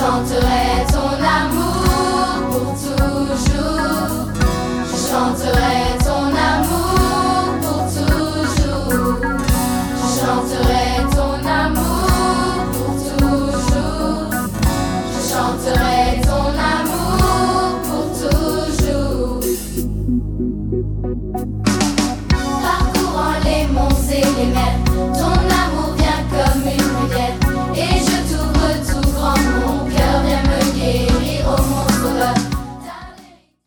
chanterai ton amour pour toujours. Je chanterai ton amour pour toujours. Je chanterai ton amour pour toujours. Je chanterai ton amour pour toujours. Parcourant les monts et les mers.